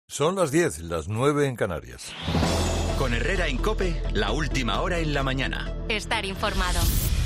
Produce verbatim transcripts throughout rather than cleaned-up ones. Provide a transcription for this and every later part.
Son las diez, las nueve en Canarias. Con Herrera en COPE, la última hora en la mañana. Estar informado.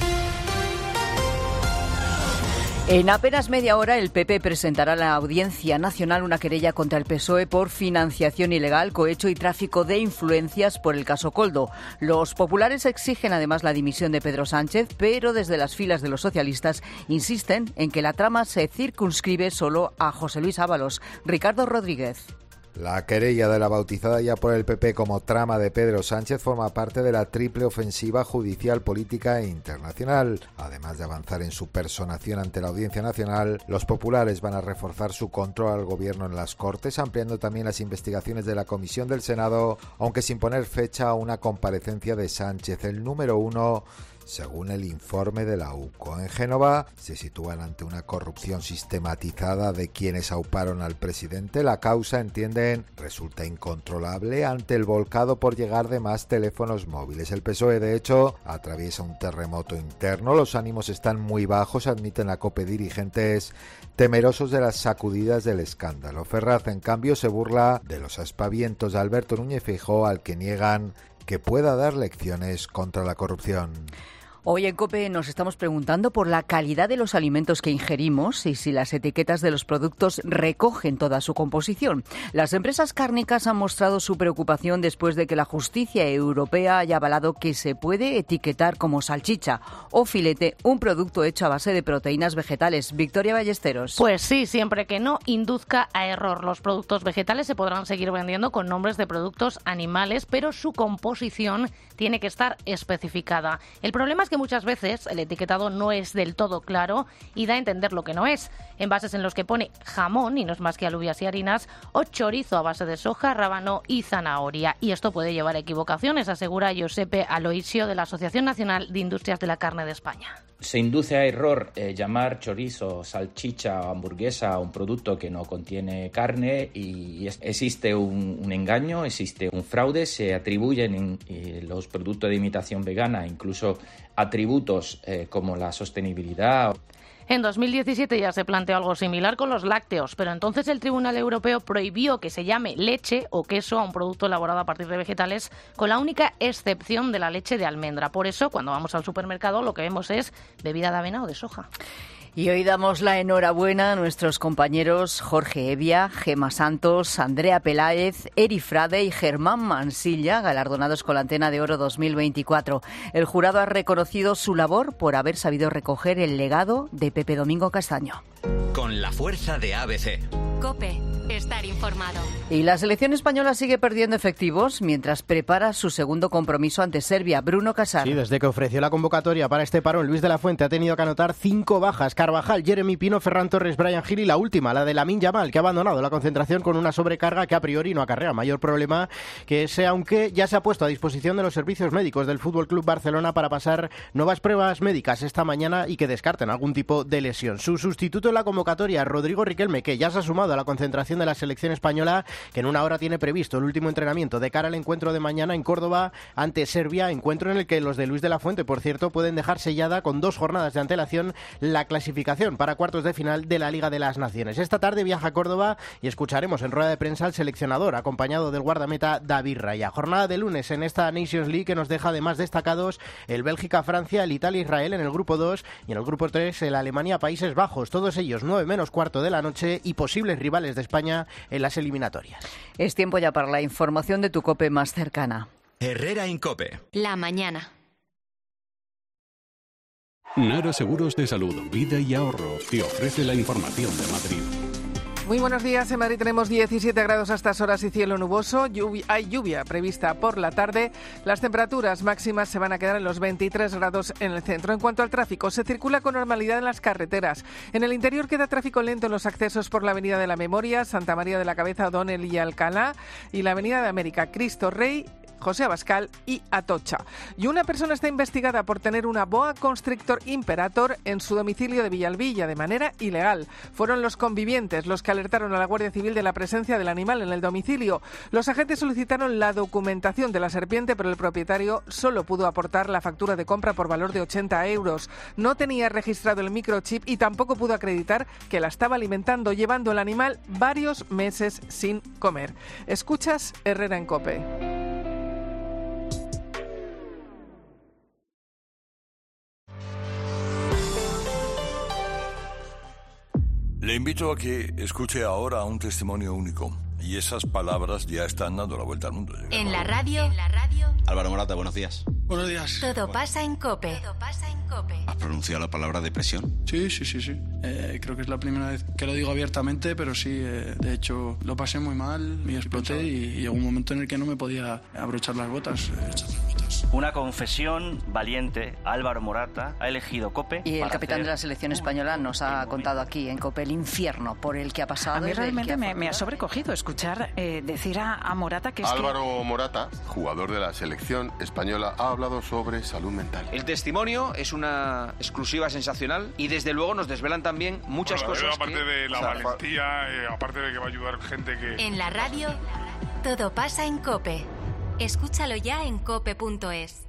En apenas media hora, el P P presentará a la Audiencia Nacional una querella contra el P S O E por financiación ilegal, cohecho y tráfico de influencias por el caso Koldo. Los populares exigen además la dimisión de Pedro Sánchez, pero desde las filas de los socialistas insisten en que la trama se circunscribe solo a José Luis Ábalos. Ricardo Rodríguez. La querella de la bautizada ya por el P P como trama de Pedro Sánchez forma parte de la triple ofensiva judicial, política e internacional. Además de avanzar en su personación ante la Audiencia Nacional, los populares van a reforzar su control al gobierno en las Cortes, ampliando también las investigaciones de la Comisión del Senado, aunque sin poner fecha a una comparecencia de Sánchez, el número uno, según el informe de la U C O. En Génova se sitúan ante una corrupción sistematizada de quienes auparon al presidente. La causa, entienden, resulta incontrolable ante el volcado por llegar de más teléfonos móviles. El P S O E, de hecho, atraviesa un terremoto interno. Los ánimos están muy bajos, admiten a COPE dirigentes temerosos de las sacudidas del escándalo. Ferraz, en cambio, se burla de los aspavientos de Alberto Núñez Feijóo, al que niegan que pueda dar lecciones contra la corrupción. Hoy en COPE nos estamos preguntando por la calidad de los alimentos que ingerimos y si las etiquetas de los productos recogen toda su composición. Las empresas cárnicas han mostrado su preocupación después de que la justicia europea haya avalado que se puede etiquetar como salchicha o filete un producto hecho a base de proteínas vegetales. Victoria Ballesteros. Pues sí, siempre que no induzca a error. Los productos vegetales se podrán seguir vendiendo con nombres de productos animales, pero su composición tiene que estar especificada. El problema es que muchas veces el etiquetado no es del todo claro y da a entender lo que no es. Envases en los que pone jamón, y no es más que alubias y harinas, o chorizo a base de soja, rábano y zanahoria. Y esto puede llevar a equivocaciones, asegura Josepe Aloisio de la Asociación Nacional de Industrias de la Carne de España. Se induce a error eh, llamar chorizo, salchicha o hamburguesa a un producto que no contiene carne y es, existe un, un engaño, existe un fraude, se atribuyen en eh, los productos de imitación vegana incluso atributos eh, como la sostenibilidad. En dos mil diecisiete ya se planteó algo similar con los lácteos, pero entonces el Tribunal Europeo prohibió que se llame leche o queso a un producto elaborado a partir de vegetales, con la única excepción de la leche de almendra. Por eso, cuando vamos al supermercado, lo que vemos es bebida de avena o de soja. Y hoy damos la enhorabuena a nuestros compañeros Jorge Evia, Gema Santos, Andrea Peláez, Eri Frade y Germán Mansilla, galardonados con la Antena de Oro dos mil veinticuatro. El jurado ha reconocido su labor por haber sabido recoger el legado de Pepe Domingo Castaño. Con la fuerza de A B C. COPE. Estar informado. Y la selección española sigue perdiendo efectivos mientras prepara su segundo compromiso ante Serbia. Bruno Casar. Sí, desde que ofreció la convocatoria para este parón, Luis de la Fuente ha tenido que anotar cinco bajas. Carvajal, Jeremy Pino, Ferran Torres, Bryan Gil y la última, la de Lamine Yamal, que ha abandonado la concentración con una sobrecarga que a priori no acarrea mayor problema que ese, aunque ya se ha puesto a disposición de los servicios médicos del F C Barcelona para pasar nuevas pruebas médicas esta mañana y que descarten algún tipo de lesión. Su sustituto en la convocatoria, Rodrigo Riquelme, que ya se ha sumado a la concentración de la selección española, que en una hora tiene previsto el último entrenamiento de cara al encuentro de mañana en Córdoba ante Serbia, encuentro en el que los de Luis de la Fuente, por cierto, pueden dejar sellada con dos jornadas de antelación la clasificación para cuartos de final de la Liga de las Naciones. Esta tarde viaja a Córdoba y escucharemos en rueda de prensa al seleccionador, acompañado del guardameta David Raya. Jornada de lunes en esta Nations League que nos deja además destacados el Bélgica-Francia, el Italia-Israel en el grupo dos y en el grupo tres el Alemania-Países Bajos. Todos ellos nueve menos cuarto de la noche y posibles rivales de España en las eliminatorias. Es tiempo ya para la información de tu COPE más cercana. Herrera en COPE. La mañana. Nara Seguros de Salud, Vida y Ahorro te ofrece la información de Madrid. Muy buenos días. En Madrid tenemos diecisiete grados a estas horas y cielo nuboso. Lluvia, hay lluvia prevista por la tarde. Las temperaturas máximas se van a quedar en los veintitrés grados en el centro. En cuanto al tráfico, se circula con normalidad en las carreteras. En el interior queda tráfico lento en los accesos por la Avenida de la Memoria, Santa María de la Cabeza, O'Donnell y Alcalá, y la Avenida de América, Cristo Rey, José Abascal y Atocha. Y una persona está investigada por tener una boa constrictor imperator en su domicilio de Villalbilla de manera ilegal. Fueron los convivientes los que alertaron a la Guardia Civil de la presencia del animal en el domicilio. Los agentes solicitaron la documentación de la serpiente, pero el propietario solo pudo aportar la factura de compra por valor de ochenta euros. No tenía registrado el microchip y tampoco pudo acreditar que la estaba alimentando, llevando el animal varios meses sin comer. Escuchas Herrera en COPE. Le invito a que escuche ahora un testimonio único. Y esas palabras ya están dando la vuelta al mundo. En la radio, en la radio. Álvaro Morata, buenos días. Buenos días. Todo pasa en COPE. Todo pasa en COPE. ¿Has pronunciado la palabra depresión? Sí, sí, sí, sí. Eh, creo que es la primera vez que lo digo abiertamente, pero sí, eh, de hecho, lo pasé muy mal y exploté y, y llegó un momento en el que no me podía abrochar las botas. Eh, echar las botas. Una confesión valiente. Álvaro Morata ha elegido COPE. Y el capitán hacer... de la selección española nos ha contado aquí en COPE el infierno por el que ha pasado. A mí realmente me, me ha sobrecogido escuchar eh, decir a, a Morata que es Álvaro que... Morata, jugador de la selección española, ha hablado sobre salud mental. El testimonio es una exclusiva sensacional y desde luego nos desvelan también muchas bueno, cosas. Aparte que... de la o sea, valentía, eh, aparte de que va a ayudar gente que... En la radio, todo pasa en COPE. Escúchalo ya en cope punto es.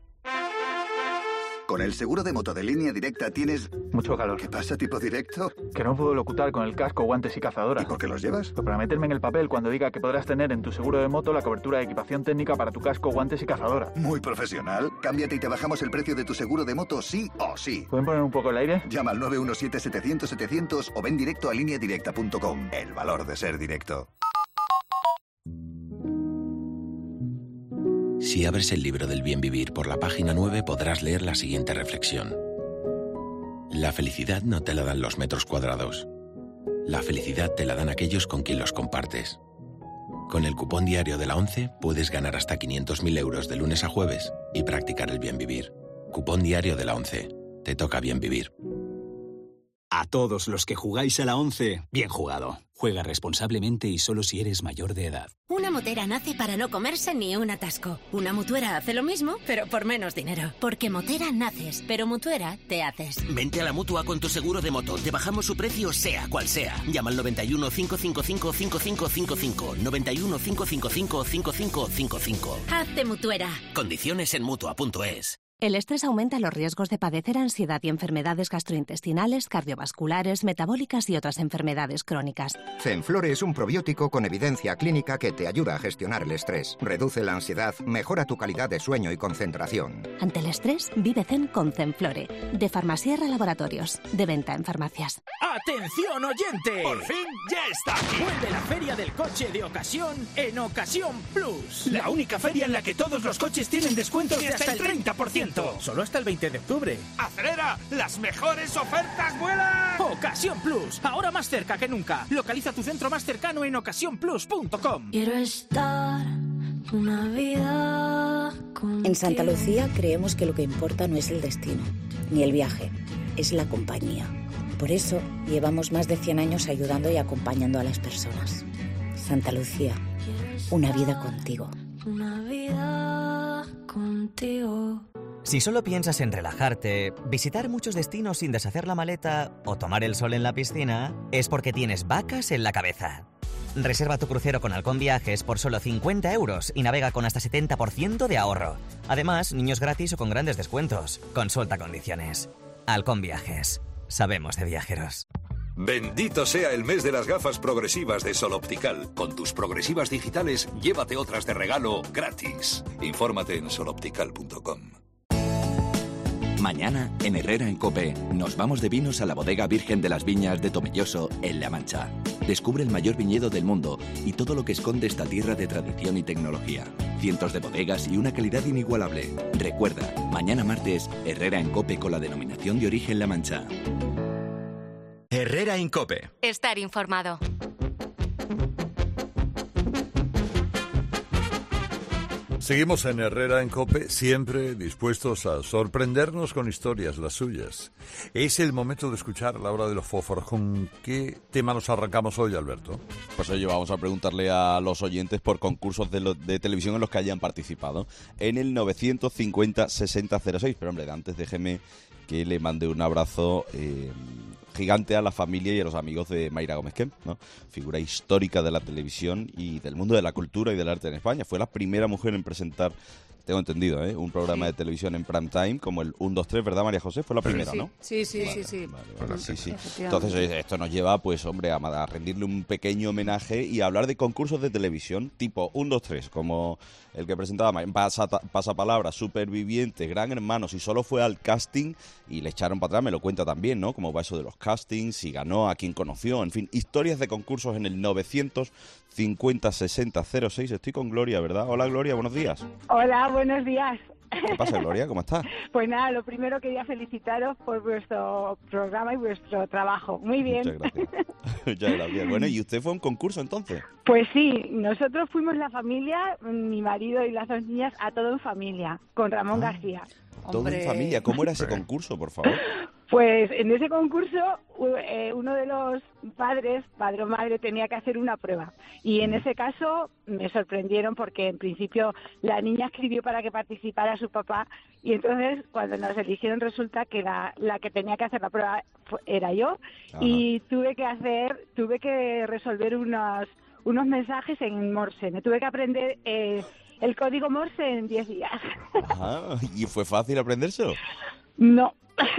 Con el seguro de moto de Línea Directa tienes... Mucho calor. ¿Qué pasa, tipo directo? Que no puedo locutar con el casco, guantes y cazadora. ¿Y por qué los llevas? Pues para meterme en el papel cuando diga que podrás tener en tu seguro de moto la cobertura de equipación técnica para tu casco, guantes y cazadora. Muy profesional. Cámbiate y te bajamos el precio de tu seguro de moto sí o sí. ¿Pueden poner un poco el aire? Llama al nueve uno siete, setecientos, setecientos o ven directo a línea directa punto com. El valor de ser directo. Si abres el libro del bien vivir por la página nueve podrás leer la siguiente reflexión. La felicidad no te la dan los metros cuadrados. La felicidad te la dan aquellos con quien los compartes. Con el cupón diario de la ONCE puedes ganar hasta quinientos mil euros de lunes a jueves y practicar el bien vivir. Cupón diario de la ONCE. Te toca bien vivir. A todos los que jugáis a la ONCE, bien jugado. Juega responsablemente y solo si eres mayor de edad. Una motera nace para no comerse ni un atasco. Una mutuera hace lo mismo, pero por menos dinero. Porque motera naces, pero mutuera te haces. Vente a la Mutua con tu seguro de moto. Te bajamos su precio sea cual sea. Llama al noventa y uno, cinco cinco cinco, cinco cinco cinco cinco. noventa y uno, cinco cinco cinco, cinco cinco cinco cinco. Hazte mutuera. Condiciones en mutua punto es. El estrés aumenta los riesgos de padecer ansiedad y enfermedades gastrointestinales, cardiovasculares, metabólicas y otras enfermedades crónicas. Zenflore es un probiótico con evidencia clínica que te ayuda a gestionar el estrés, reduce la ansiedad, mejora tu calidad de sueño y concentración. Ante el estrés, vive Zen con Zenflore, de Farmasierra Laboratorios, de venta en farmacias. ¡Atención, oyente! ¡Por fin ya está aquí! Vuelve la Feria del Coche de Ocasión en Ocasión Plus. La única feria en la que todos los coches tienen descuentos de hasta el treinta por ciento. Solo hasta el veinte de octubre. ¡Acelera! ¡Las mejores ofertas vuelan! Ocasión Plus, ahora más cerca que nunca. Localiza tu centro más cercano en ocasión plus punto com. Quiero estar una vida contigo. En Santa Lucía creemos que lo que importa no es el destino, ni el viaje, es la compañía. Por eso llevamos más de cien años ayudando y acompañando a las personas. Santa Lucía, una vida contigo. Una vida contigo. Si solo piensas en relajarte, visitar muchos destinos sin deshacer la maleta o tomar el sol en la piscina, es porque tienes vacas en la cabeza. Reserva tu crucero con Halcón Viajes por solo cincuenta euros y navega con hasta setenta por ciento de ahorro. Además, niños gratis o con grandes descuentos. Consulta condiciones. Halcón Viajes. Sabemos de viajeros. Bendito sea el mes de las gafas progresivas de Sol Optical. Con tus progresivas digitales, llévate otras de regalo gratis. Infórmate en sol optical punto com. Mañana, en Herrera en COPE, nos vamos de vinos a la bodega Virgen de las Viñas de Tomelloso, en La Mancha. Descubre el mayor viñedo del mundo y todo lo que esconde esta tierra de tradición y tecnología. Cientos de bodegas y una calidad inigualable. Recuerda, mañana martes, Herrera en COPE con la denominación de origen La Mancha. Herrera en COPE. Estar informado. Seguimos en Herrera en COPE, siempre dispuestos a sorprendernos con historias, las suyas. Es el momento de escuchar la hora de los fósforos. ¿Con qué tema nos arrancamos hoy, Alberto? Pues oye, vamos a preguntarle a los oyentes por concursos de, lo, de televisión en los que hayan participado. En el novecientos cincuenta sesenta cero seis. Pero hombre, antes déjeme que le mande un abrazo eh, gigante a la familia y a los amigos de Mayra Gómez Kemp, ¿no? Figura histórica de la televisión y del mundo de la cultura y del arte en España. Fue la primera mujer en presentar, tengo entendido, ¿eh? un programa sí. de televisión en prime time, como el uno, dos, tres, ¿verdad, María José? Fue la primera, sí, ¿no? Sí, sí, vale, sí, sí. Vale, vale, sí, sí. Entonces, esto nos lleva, pues, hombre, a, a rendirle un pequeño homenaje y a hablar de concursos de televisión tipo uno, dos, tres, como el que presentaba Pasa, Pasapalabra, Superviviente, Gran Hermano, si solo fue al casting y le echaron para atrás, me lo cuenta también, ¿no? Cómo va eso de los castings, si ganó, a quién conoció, en fin, historias de concursos en el novecientos cincuenta sesenta cero seis. Estoy con Gloria, ¿verdad? Hola, Gloria, buenos días. Hola, buenos días. ¿Qué pasa, Gloria? ¿Cómo estás? Pues nada, lo primero quería felicitaros por vuestro programa y vuestro trabajo. Muy bien. Muchas gracias. Muchas gracias. Bueno, ¿y usted fue a un concurso entonces? Pues sí, nosotros fuimos la familia, mi marido y las dos niñas, a Todo en Familia, con Ramón ah, García. Todo Hombre. en Familia. ¿Cómo era ese concurso, por favor? Pues en ese concurso eh, uno de los padres, padre o madre, tenía que hacer una prueba. Y en ese caso me sorprendieron porque en principio la niña escribió para que participara su papá y entonces cuando nos eligieron resulta que la, la que tenía que hacer la prueba fue, era yo. Ajá. Y tuve que hacer, tuve que resolver unos, unos mensajes en Morse. Me tuve que aprender eh, el código Morse en diez días. Ajá. ¿Y fue fácil aprendérselo? No.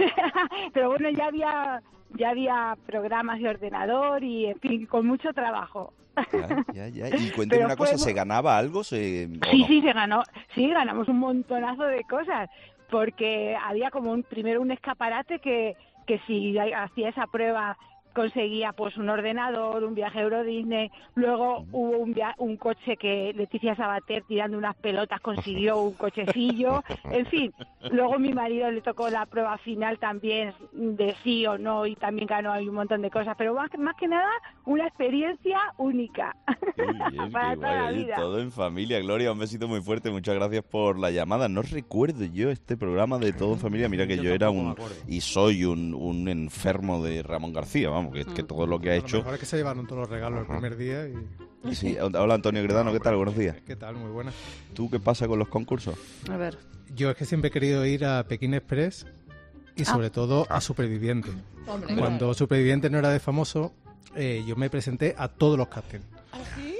Pero bueno, ya había ya había programas de ordenador y, en fin, con mucho trabajo. Ya, ya, ya. Y cuénteme una cosa, ¿se ganaba algo? Se, sí, no? sí, se ganó. Sí, ganamos un montonazo de cosas, porque había como un primero un escaparate que, que si hacía esa prueba conseguía pues un ordenador, un viaje a Euro Disney, luego uh-huh. hubo un, via- un coche que Leticia Sabater tirando unas pelotas consiguió un cochecillo, en fin, luego mi marido le tocó la prueba final también de sí o no y también ganó ahí un montón de cosas, pero más, más que nada una experiencia única bien, para qué toda guay, la vida. Todo en familia. Gloria, un besito muy fuerte, muchas gracias por la llamada. No recuerdo yo este programa de Todo en Familia, mira que yo, yo era un y soy un, un enfermo de Ramón García, vamos. Que, que todo lo que ha lo hecho... mejor es que se llevaron todos los regalos el primer día y... Sí, hola Antonio Gredano, ¿qué tal? Buenos días. ¿Qué tal? Muy buenas. ¿Tú qué pasa con los concursos? A ver. Yo es que siempre he querido ir a Pekín Express y sobre ah. todo a Superviviente. Hombre. Cuando Superviviente no era de famoso, eh, yo me presenté a todos los castings. ¿Ah, sí?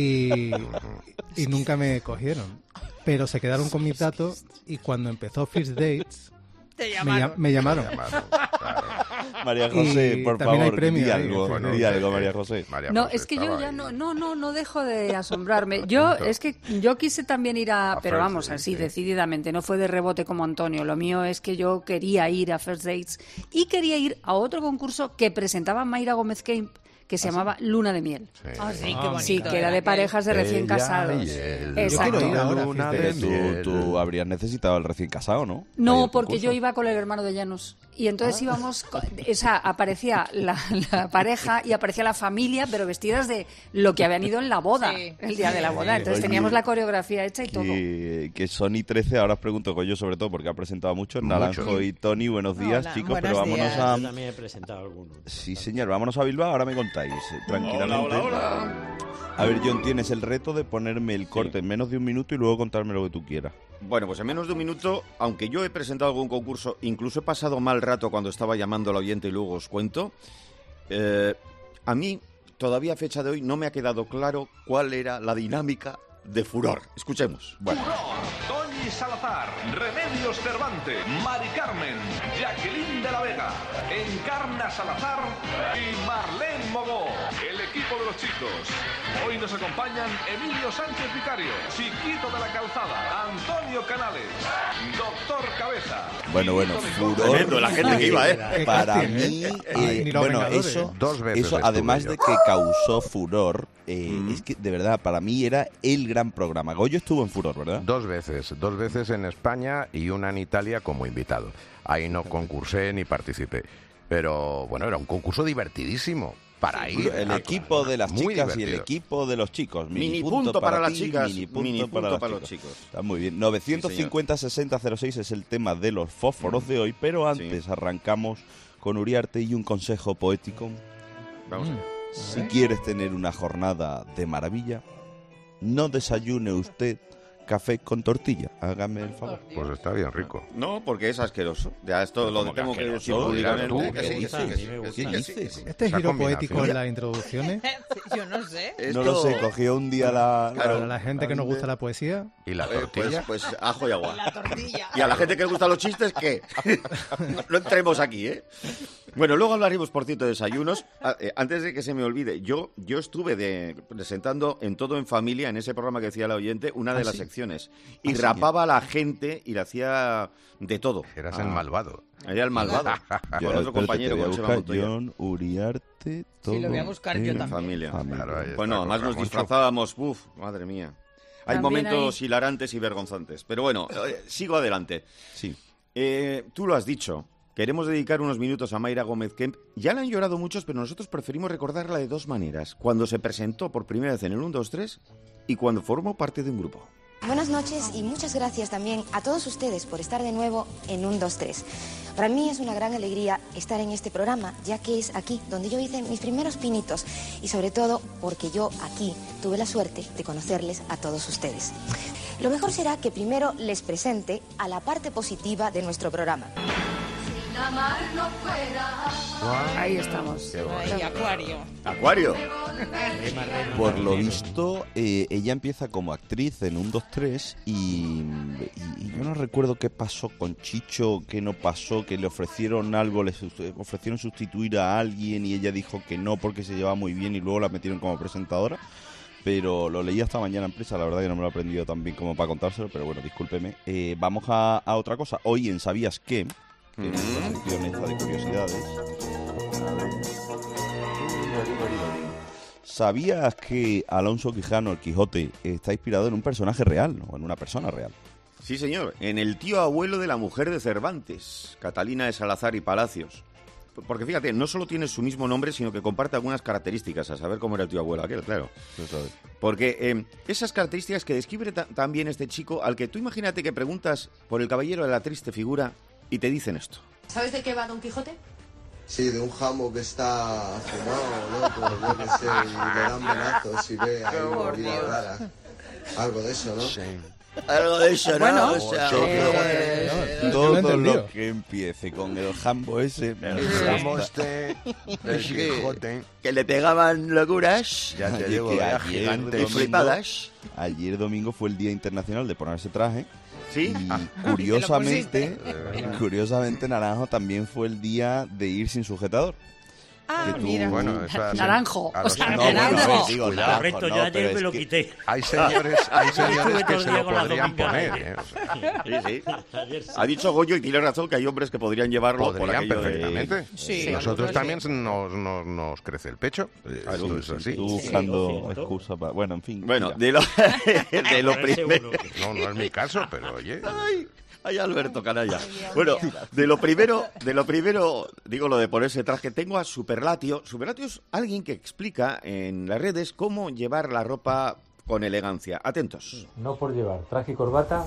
Y, y nunca me cogieron. Pero se quedaron con mis datos y cuando empezó First Dates... Te llamaron. Me, me llamaron. Me llamaron, claro. María José, y por favor, di algo, bueno, di algo, María José. María no, José es que yo ya no, no, no, no dejo de asombrarme. Yo, es que yo quise también ir a, a pero vamos, así, sí. decididamente, no fue de rebote como Antonio. Lo mío es que yo quería ir a First Dates y quería ir a otro concurso que presentaba Mayra Gómez Kemp, que se ¿Ah, llamaba sí? Luna de Miel. Sí, ah, sí, qué bonito. Sí, que era de parejas de recién Ella casados. Exacto. Yo quiero ir ahora, Luna de Miel. Tú, tú habrías necesitado al recién casado, ¿no? No, porque yo iba con el hermano de Llanos. Y entonces ah. íbamos, o sea, aparecía la, la pareja y aparecía la familia, pero vestidas de lo que habían ido en la boda, sí. el día de la boda. Entonces Oye, teníamos la coreografía hecha y que, todo. Que Sony trece, ahora os pregunto con yo sobre todo, porque ha presentado mucho. Naranjo Mucho. y Tony, buenos días, Hola. chicos, Buenos pero vámonos días. a... Yo también he presentado algunos. Sí, señor, vámonos a Bilbao, ahora me contáis, tranquilamente. Hola, hola, hola. A ver, John, tienes el reto de ponerme el corte sí. en menos de un minuto y luego contarme lo que tú quieras. Bueno, pues en menos de un minuto, aunque yo he presentado algún concurso, incluso he pasado mal rato cuando estaba llamando al oyente y luego os cuento, eh, a mí, todavía a fecha de hoy, no me ha quedado claro cuál era la dinámica de Furor. Escuchemos. Bueno. Furor, Toñi Salazar, Remedios Cervantes, Mari Carmen, Jacqueline de la Vega, Encarna Salazar y Marlene Mogó. El equipo de los chicos. Hoy nos acompañan Emilio Sánchez Vicario, Chiquito de la Calzada, Antonio Canales, Doctor Cabeza. Bueno, bueno, Furor. Tremendo, la gente que iba, ¿eh? Para mí, eh, bueno, eso, Dos veces eso además yo. de que causó furor, eh, mm. es que de verdad, para mí era el gran programa. Goyo estuvo en Furor, ¿verdad? Dos veces, dos veces en España y una en Italia como invitado. Ahí no concursé ni participé. Pero bueno, era un concurso divertidísimo. para ir. El a- equipo de las muy chicas y el divertido. equipo de los chicos. Mini punto para las ti, chicas, mini punto, mini punto para, los para los chicos. chicos. Está muy bien. novecientos cincuenta sesenta cero seis es el tema de los fósforos de hoy, pero antes arrancamos con Uriarte y un consejo poético. Vamos a ver. Si quieres tener una jornada de maravilla, no desayune usted café con tortilla. Hágame el favor. Pues está bien rico. No, porque es asqueroso. Ya esto lo ¿Cómo que tengo que decir asqueroso? públicamente. Tú, Que sí, ¿qué que sí, que sí, dices? que sí, ¿Qué que sí. dices? Este Esa giro combinación. poético en las introducciones. Yo no sé. No lo sé, cogió un día la... Para la gente que nos gusta la poesía. ¿Y la Eh, tortilla? Pues, pues ajo y agua. La tortilla. Y a la gente que le gustan los chistes, ¿qué? no, no entremos aquí, ¿eh? Bueno, luego hablaremos, por cierto, de desayunos. Ah, eh, antes de que se me olvide, yo, yo estuve de, presentando en Todo en Familia, en ese programa que decía la oyente, una de ¿Ah, las sí? secciones. Y ¿Ah, sí? rapaba a la gente y le hacía de todo. Eras Ah. el malvado. Era el malvado. Yo, Con otro espérate, compañero, te voy a con Seba buscar Montoya. John Uriarte, todo lo voy a buscar yo en también. Familia. Claro, ahí está, Bueno, además con nos Ramoncho. disfrazábamos, uf, madre mía. Hay También momentos hay- hilarantes y vergonzantes. Pero bueno, eh, sigo adelante. Sí. Eh, tú lo has dicho. Queremos dedicar unos minutos a Mayra Gómez Kemp. Ya la han llorado muchos, pero nosotros preferimos recordarla de dos maneras. Cuando se presentó por primera vez en el uno dos tres y cuando formó parte de un grupo. Buenas noches y muchas gracias también a todos ustedes por estar de nuevo en uno dos tres. Para mí es una gran alegría estar en este programa, ya que es aquí donde yo hice mis primeros pinitos y sobre todo porque yo aquí tuve la suerte de conocerles a todos ustedes. Lo mejor será que primero les presente a la parte positiva de nuestro programa. Ahí estamos. Ay, Acuario. Acuario. Por lo visto, eh, ella empieza como actriz en un dos tres y, y, y yo no recuerdo qué pasó con Chicho, qué no pasó, que le ofrecieron algo, le sus- ofrecieron sustituir a alguien y ella dijo que no porque se llevaba muy bien y luego la metieron como presentadora. Pero lo leí esta mañana en prensa, la verdad que no me lo he aprendido tan bien como para contárselo, pero bueno, discúlpeme. Eh, vamos a, a otra cosa. Hoy en ¿Sabías qué? Que es nuestra sección esta de curiosidades. ¿Sabías que Alonso Quijano, el Quijote, está inspirado en un personaje real o en una persona real? Sí, señor. En el tío abuelo de la mujer de Cervantes, Catalina de Salazar y Palacios. Porque fíjate, no solo tiene su mismo nombre, sino que comparte algunas características, a saber cómo era el tío abuelo aquel, claro. Porque eh, esas características que describe ta- también este chico, al que tú imagínate que preguntas por el caballero de la triste figura y te dicen esto. ¿Sabes de qué va Don Quijote? Sí, de un jambo que está fumado, loco, yo qué sé, y le dan venazos y ve ahí movida rara. Algo de eso, ¿no? Sí. Algo de eso, ¿no? Bueno, O sea, eh, No, todo lo que empiece con el jambo ese... El jambo este del Quijote. Que le pegaban locuras. Ya te Oye, digo, que era ayer gigante. domingo- flipadas. Ayer domingo fue el Día Internacional de ponerse traje. Sí. Y curiosamente, curiosamente Naranjo también fue el día de ir sin sujetador. Ah, Que tú- mira. Bueno, eso a- Naranjo. a O los sea, señores- naranjo. no, Digo, cuidado. naranjo, Correcto, no, yo ayer pero me es lo que- quité. Hay señores, hay Estuve señores todo que el se día lo con la podrían dominga, poner, ¿eh? ¿eh? O sea, Sí, sí. Ayer sí. Ha dicho Goyo y tiene razón que hay hombres que podrían llevarlo por podrían aquello de- perfectamente. Sí, Nosotros sí. también nos, nos, nos crece el pecho. Esto Tú, es así. tú buscando Sí, sí. excusa para... Bueno, en fin. Bueno, mira. de lo, de lo Ponerse primero... uno. No, no es mi caso, pero oye. Ay, ay, Alberto, canalla. Bueno, de lo primero, de lo primero, digo lo de ponerse traje, tengo a Superlatio. Superlatio es alguien que explica en las redes cómo llevar la ropa con elegancia. Atentos. No por llevar traje y corbata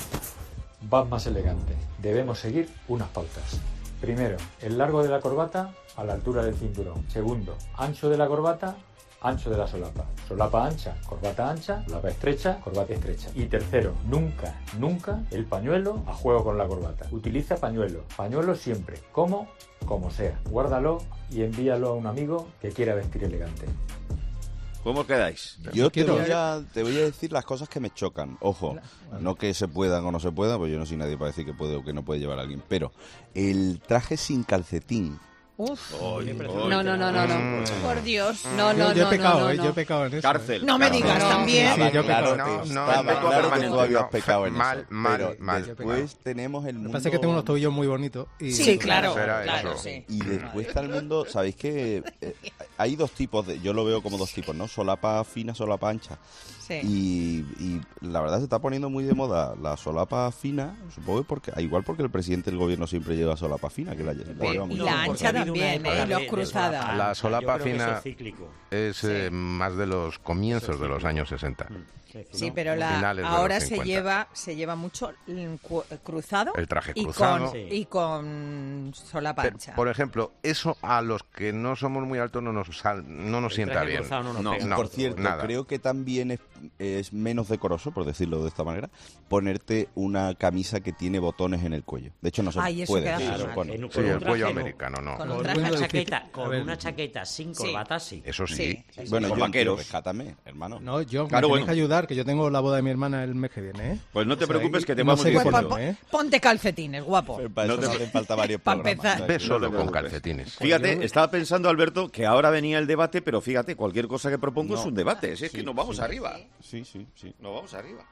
vas más elegante. Debemos seguir unas pautas. Primero, el largo de la corbata a la altura del cinturón. Segundo, ancho de la corbata, ancho de la solapa. Solapa ancha, corbata ancha, solapa estrecha, corbata estrecha. Y tercero, nunca, nunca el pañuelo a juego con la corbata. Utiliza pañuelo. Pañuelo siempre, como, como sea. Guárdalo y envíalo a un amigo que quiera vestir elegante. ¿Cómo os quedáis? Yo te quiero- voy, a, te voy a decir las cosas que me chocan. Ojo, no que se puedan o no se puedan, pues yo no soy nadie para decir que puede o que no puede llevar a alguien. Pero el traje sin calcetín. Uf. Ay, No, no, no, no, no. Por Dios. No, no, Yo, yo he no, pecado, no, eh, no. yo he pecado en eso. Cárcel. No me digas No, también. sí, yo he claro, pecado. No, que no, estaba no, claro que no, tú habías no, pecado en mal, eso. mal, Pero mal. después tenemos el Lo mundo... que pasa es que tengo unos tobillos muy bonitos. Y Sí, claro, Será claro, eso. sí. Y después está el mundo, ¿sabéis que eh, hay dos tipos de, yo lo veo como dos tipos, ¿no? Solapa fina, solapa ancha. Sí. Y, y la verdad se está poniendo muy de moda la solapa fina, supongo que porque, igual porque el presidente del gobierno siempre lleva solapa fina, que la, la Bueno, lleva y mucho. la No, ancha porque a mí también, una época ¿eh? Los de- de cruzadas. solapa. La Yo solapa creo que eso fina es cíclico. es eh, más de los comienzos de los años sesenta. Sí, ¿no? pero la, Finales de ahora los se cincuenta. lleva se lleva mucho el cu- cruzado, El traje y cruzado. con, Sí. y con solapa Pero, ancha. por ejemplo, eso a los que no somos muy altos no nos sal- no nos El sienta traje bien. cruzado no nos no, pega. no, Por cierto, nada. creo que también es, es menos decoroso, por decirlo de esta manera, ponerte una camisa que tiene botones en el cuello. De hecho, no se Ay, eso puede. queda se muy mal. supone. En un- Sí, con un el cuello traje no. americano no. Con un Con traje una ancha. chaqueta, con A ver. una chaqueta sin Sí. corbata, sí. Eso sí. Sí. Bueno, Con yo vaqueros. rescátame, hermano. No, yo Claro, me bueno. tienes que ayudar, que yo tengo la boda de mi hermana el mes que viene, ¿eh? Pues no te O sea, preocupes y- que te y no vamos sé qué diciendo. poner, ¿eh? Ponte calcetines, guapo. Para eso No te- no hacen falta varios Pa' programas. empezar. Ve No solo te con preocupes. calcetines. Fíjate, yo- estaba pensando, Alberto, que ahora venía el debate, pero fíjate, cualquier cosa que propongo No. es un debate. Si es Sí, que nos vamos sí. arriba. Sí, sí, sí. Nos vamos arriba.